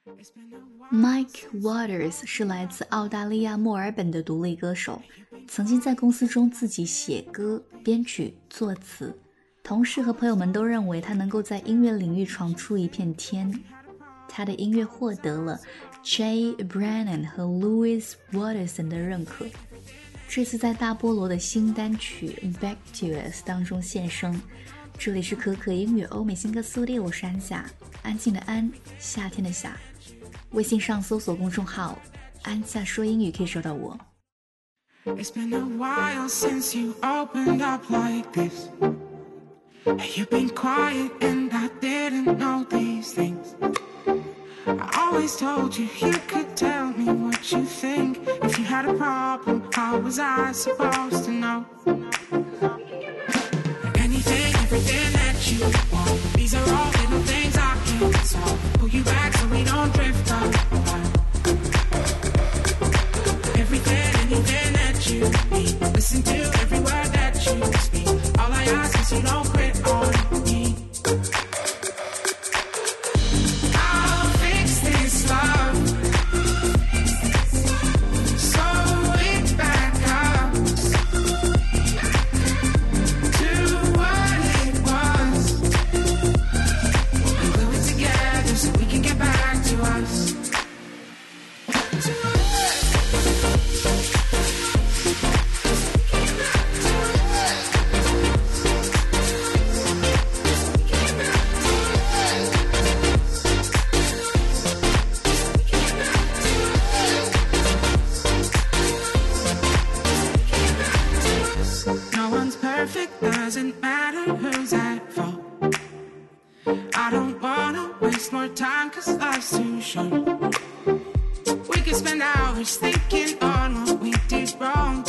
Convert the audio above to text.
Mike Waters 是来自澳大利亚墨尔本的独立歌手，曾经在公司中自己写歌、编曲、作词，同事和朋友们都认为他能够在音乐领域闯出一片天。他的音乐获得了 Jay Brennan 和 Louis Watterson 的认可。这次在大菠萝的新单曲 Back to Us 当中现身。这里是可可音乐欧美新歌速递，我是安夏，安静的安，夏天的夏。微信上搜索公众号安夏说英语可以收到我。 It's been a while since you opened up like this. You've been quiet and I didn't know these things. I always told you you could tell me what you think. If you had a problem, how was I supposed to know? Anything, everything that you want. These are all little things I can solve. Pull you back so we don't drift apart. Everything, anything that you need. Listen to every word that you speak. All I ask is you don't quit on me. I'll fix this love so it back up to what it was. And glue it together so we can get back to us. No one's perfect, doesn't matter who's at fault. I don't wanna waste more time cause life's too short. We could spend hours thinking on what we did wrong.